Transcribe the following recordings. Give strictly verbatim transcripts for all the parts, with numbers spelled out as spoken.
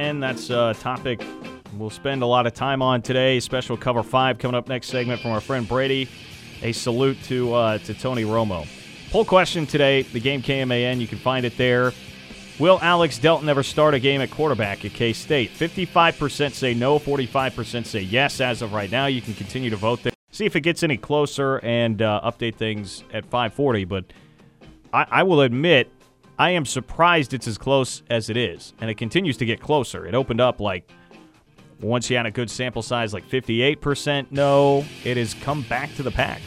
ten. That's a topic we'll spend a lot of time on today. Special Cover five coming up next segment from our friend Brady. A salute to uh, to Tony Romo. Poll question today, the game K M A N. You can find it there. Will Alex Delton ever start a game at quarterback at K-State? fifty-five percent say no, forty-five percent say yes as of right now. You can continue to vote there. See if it gets any closer and uh, update things at five forty. But I, I will admit, I am surprised it's as close as it is. And it continues to get closer. It opened up like, once you had a good sample size, like fifty-eight percent no. It has come back to the pack.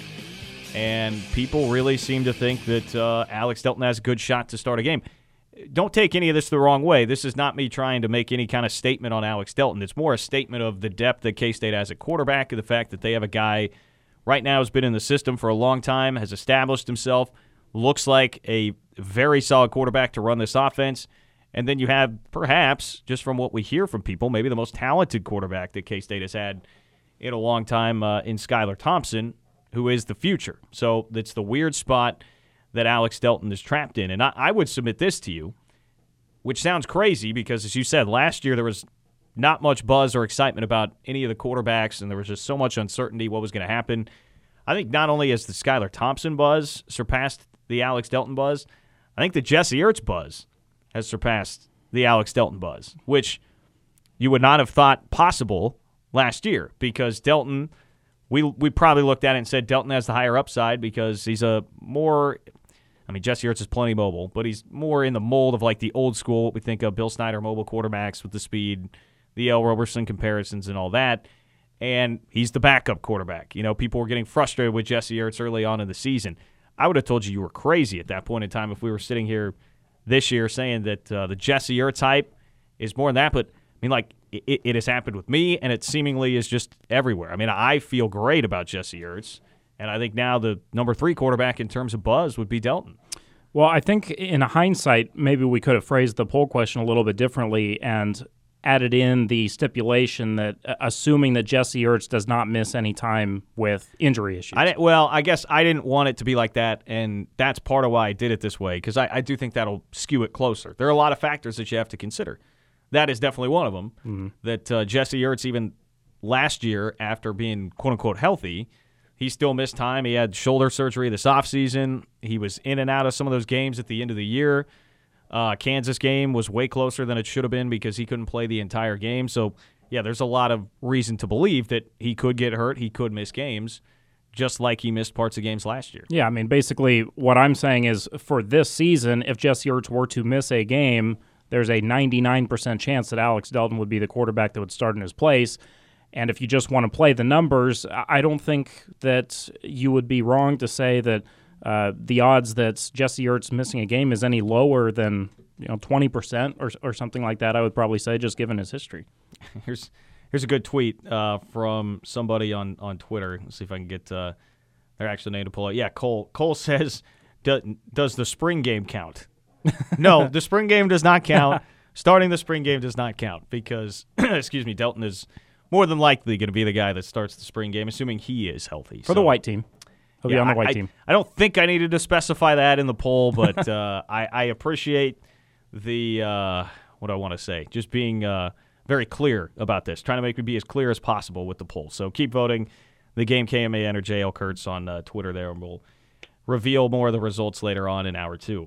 And people really seem to think that uh, Alex Delton has a good shot to start a game. Don't take any of this the wrong way. This is not me trying to make any kind of statement on Alex Delton. It's more a statement of the depth that K-State has at quarterback, and the fact that they have a guy right now who's been in the system for a long time, has established himself, looks like a very solid quarterback to run this offense. And then you have, perhaps, just from what we hear from people, maybe the most talented quarterback that K-State has had in a long time uh, in Skylar Thompson, who is the future. So that's the weird spot that Alex Delton is trapped in. And I, I would submit this to you, which sounds crazy because, as you said, last year there was not much buzz or excitement about any of the quarterbacks, and there was just so much uncertainty what was going to happen. I think not only has the Skylar Thompson buzz surpassed the Alex Delton buzz, I think the Jesse Ertz buzz has surpassed the Alex Delton buzz, which you would not have thought possible last year because Delton, we we probably looked at it and said Delton has the higher upside because he's a more – I mean, Jesse Ertz is plenty mobile, but he's more in the mold of like the old school, what we think of Bill Snyder mobile quarterbacks with the speed, the L. Roberson comparisons and all that. And he's the backup quarterback. You know, people were getting frustrated with Jesse Ertz early on in the season. I would have told you you were crazy at that point in time if we were sitting here this year saying that uh, the Jesse Ertz hype is more than that. But, I mean, like, it, it has happened with me, and it seemingly is just everywhere. I mean, I feel great about Jesse Ertz. And I think now the number three quarterback in terms of buzz would be Delton. Well, I think in hindsight, maybe we could have phrased the poll question a little bit differently and added in the stipulation that uh, assuming that Jesse Ertz does not miss any time with injury issues. I well, I guess I didn't want it to be like that, and that's part of why I did it this way, because I, I do think that'll skew it closer. There are a lot of factors that you have to consider. That is definitely one of them, mm-hmm. that uh, Jesse Ertz, even last year, after being quote-unquote healthy, he still missed time. He had shoulder surgery this offseason. He was in and out of some of those games at the end of the year. Uh, Kansas game was way closer than it should have been because he couldn't play the entire game. So, yeah, there's a lot of reason to believe that he could get hurt. He could miss games, just like he missed parts of games last year. Yeah, I mean, basically what I'm saying is for this season, if Jesse Ertz were to miss a game, there's a ninety-nine percent chance that Alex Delton would be the quarterback that would start in his place. And if you just want to play the numbers, I don't think that you would be wrong to say that uh, the odds that Jesse Ertz missing a game is any lower than you know twenty percent or or something like that. I would probably say, just given his history. Here's here's a good tweet uh, from somebody on, on Twitter. Let's see if I can get uh, their actual name to pull it. Yeah, Cole Cole says, does the spring game count? No, the spring game does not count. Starting the spring game does not count because, excuse me, Delton is more than likely going to be the guy that starts the spring game, assuming he is healthy. For so, the white team. He'll yeah, be on the white I, team. I don't think I needed to specify that in the poll, but uh, I, I appreciate the, uh, what do I want to say, just being uh, very clear about this, trying to make me be as clear as possible with the poll. So keep voting. The Game K M A N or J L Kurtz on uh, Twitter there, and we'll reveal more of the results later on in hour two.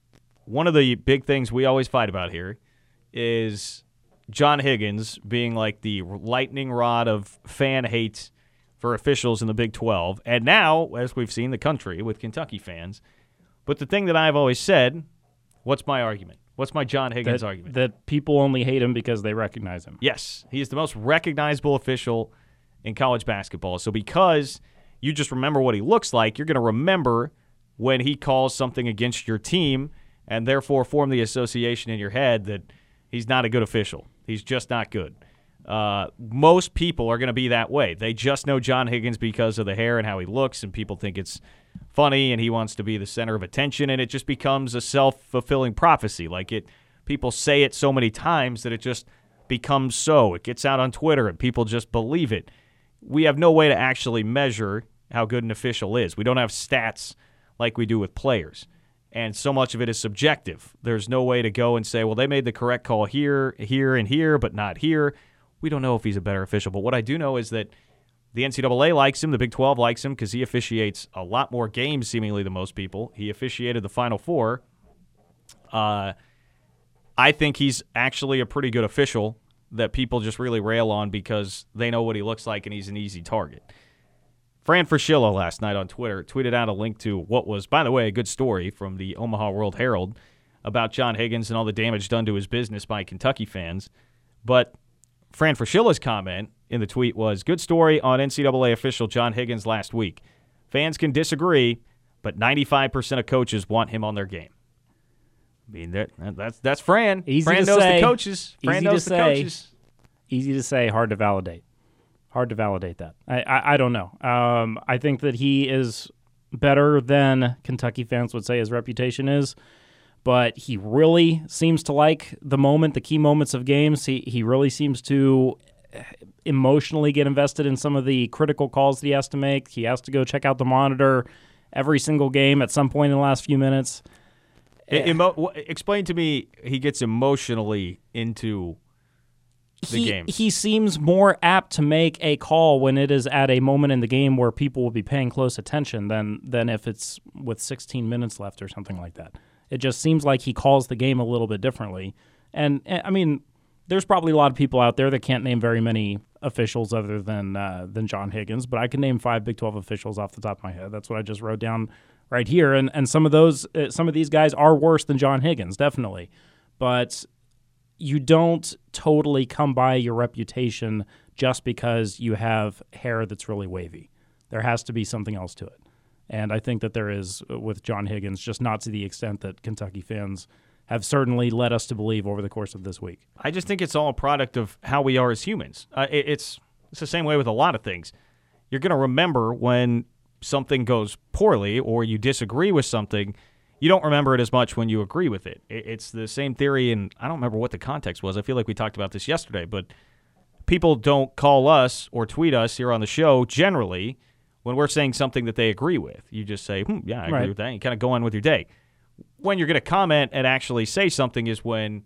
One of the big things we always fight about here is John Higgins being like the lightning rod of fan hate for officials in the Big twelve, and now, as we've seen, the country with Kentucky fans. But the thing that I've always said, what's my argument? What's my John Higgins that, argument? That people only hate him because they recognize him. Yes, he is the most recognizable official in college basketball. So because you just remember what he looks like, you're going to remember when he calls something against your team and therefore form the association in your head that he's not a good official. He's just not good. Uh, most people are going to be that way. They just know John Higgins because of the hair and how he looks, and people think it's funny, and he wants to be the center of attention, and it just becomes a self-fulfilling prophecy. Like it, people say it so many times that it just becomes so. It gets out on Twitter, and people just believe it. We have no way to actually measure how good an official is. We don't have stats like we do with players. and so much of it is subjective. There's no way to go and say, well, they made the correct call here, here, and here, but not here. We don't know if he's a better official, but what I do know is that the N C double A likes him, the Big twelve likes him, because he officiates a lot more games, seemingly, than most people. He officiated the Final Four. Uh, I think he's actually a pretty good official that people just really rail on because they know what he looks like and he's an easy target. Fran Fraschilla last night on Twitter tweeted out a link to what was, by the way, a good story from the Omaha World Herald about John Higgins and all the damage done to his business by Kentucky fans. But Fran Fraschilla's comment in the tweet was, good story on N C double A official John Higgins last week. Fans can disagree, but ninety-five percent of coaches want him on their game. I mean, that, that's that's Fran. Easy Fran to knows say. the coaches. Fran Easy knows to the say. coaches. Easy to say, hard to validate. Hard to validate that. I, I, I don't know. Um, I think that he is better than Kentucky fans would say his reputation is, but he really seems to like the moment, the key moments of games. He he really seems to emotionally get invested in some of the critical calls that he has to make. He has to go check out the monitor every single game at some point in the last few minutes. Emo- explain to me, he gets emotionally into the he, games. He seems more apt to make a call when it is at a moment in the game where people will be paying close attention than than if it's with sixteen minutes left or something like that. It just seems like he calls the game a little bit differently. And, I mean, there's probably a lot of people out there that can't name very many officials other than uh, than John Higgins, but I can name five Big twelve officials off the top of my head. That's what I just wrote down right here. And and some of those, uh, some of these guys are worse than John Higgins, definitely. But you don't totally come by your reputation just because you have hair that's really wavy. There has to be something else to it. And I think that there is with John Higgins, just not to the extent that Kentucky fans have certainly led us to believe over the course of this week. I just think it's all a product of how we are as humans. Uh, it, it's it's the same way with a lot of things. You're going to remember when something goes poorly or you disagree with something. You don't remember it as much when you agree with it. it. It's the same theory, and I don't remember what the context was. I feel like we talked about this yesterday, but people don't call us or tweet us here on the show generally when we're saying something that they agree with. You just say, hmm, yeah, I agree right. with that. And you kind of go on with your day. When you're going to comment and actually say something is when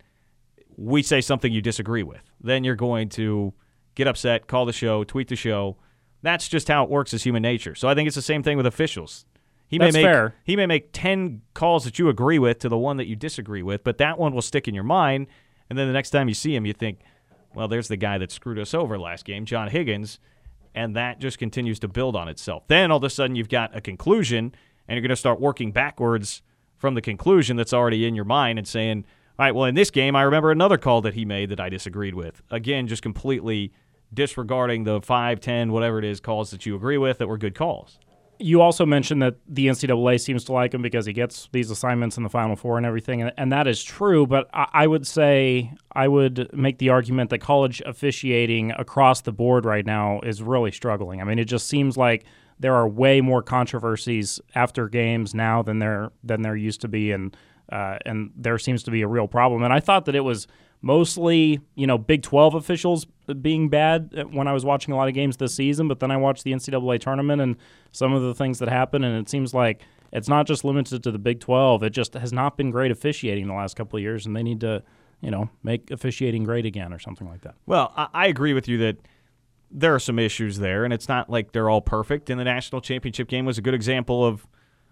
we say something you disagree with. Then you're going to get upset, call the show, tweet the show. That's just how it works as human nature. So I think it's the same thing with officials. He That's may make, fair. He may make ten calls that you agree with to the one that you disagree with, but that one will stick in your mind, and then the next time you see him, you think, well, there's the guy that screwed us over last game, John Higgins, and that just continues to build on itself. Then all of a sudden you've got a conclusion, and you're going to start working backwards from the conclusion that's already in your mind and saying, all right, well, in this game, I remember another call that he made that I disagreed with. Again, just completely disregarding the five, ten, whatever it is, calls that you agree with that were good calls. You also mentioned that the N C double A seems to like him because he gets these assignments in the Final Four and everything, and, and that is true, but I, I would say, I would make the argument that college officiating across the board right now is really struggling. I mean, it just seems like there are way more controversies after games now than there than there used to be, and uh, and there seems to be a real problem. And I thought that it was mostly, you know, Big twelve officials being bad when I was watching a lot of games this season, but then I watched the N C double A tournament and some of the things that happened, and it seems like it's not just limited to the Big twelve. It just has not been great officiating the last couple of years, and they need to, you know, make officiating great again or something like that. Well, I, I agree with you that there are some issues there, and it's not like they're all perfect, and the national championship game was a good example of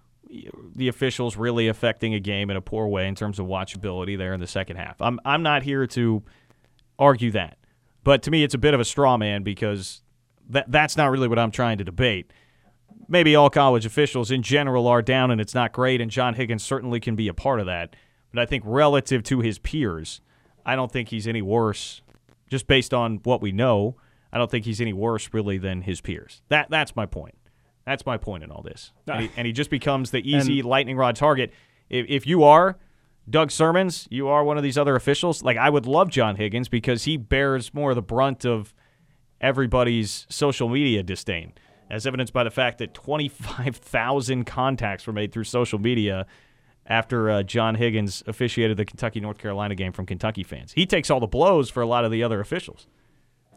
the officials really affecting a game in a poor way in terms of watchability there in the second half. I'm I'm not here to argue that. But to me, it's a bit of a straw man because that that's not really what I'm trying to debate. Maybe all college officials in general are down and it's not great, and John Higgins certainly can be a part of that. But I think relative to his peers, I don't think he's any worse, just based on what we know. I don't think he's any worse really than his peers. That That's my point. That's my point in all this. And he, and he just becomes the easy and, lightning rod target. If, if you are Doug Sermons, you are one of these other officials, like I would love John Higgins because he bears more of the brunt of everybody's social media disdain, as evidenced by the fact that twenty-five thousand contacts were made through social media after uh, John Higgins officiated the Kentucky-North Carolina game from Kentucky fans. He takes all the blows for a lot of the other officials.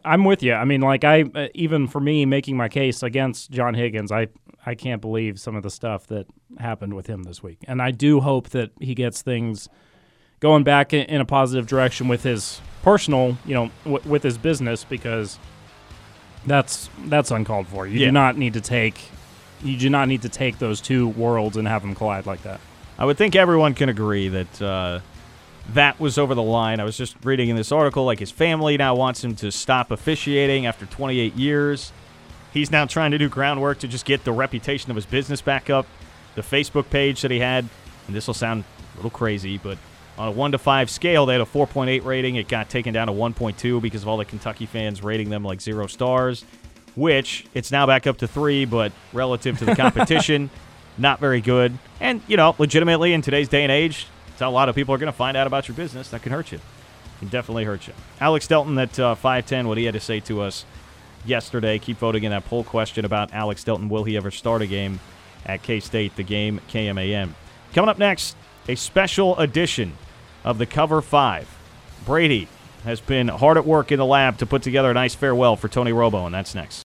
I'm with you. I mean, like I uh, even for me making my case against John Higgins, I I can't believe some of the stuff that happened with him this week, and I do hope that he gets things going back in, in a positive direction with his personal, you know, w- with his business, because that's that's uncalled for. You yeah. do not need to take you do not need to take those two worlds and have them collide like that. I would think everyone can agree that uh, that was over the line. I was just reading in this article, like his family now wants him to stop officiating after twenty-eight years. He's now trying to do groundwork to just get the reputation of his business back up. The Facebook page that he had, and this will sound a little crazy, but on a one to five scale, they had a four point eight rating. It got taken down to one point two because of all the Kentucky fans rating them like zero stars, which it's now back up to three, but relative to the competition, not very good. And, you know, legitimately in today's day and age, that's how a lot of people are going to find out about your business. That can hurt you. Can definitely hurt you. Alex Delton at uh, five ten, what he had to say to us yesterday. Keep voting in that poll question about Alex Delton. Will he ever start a game at K-State, the game K M A M. Coming up next, a special edition of the Cover five. Brady has been hard at work in the lab to put together a nice farewell for Tony Romo, and that's next.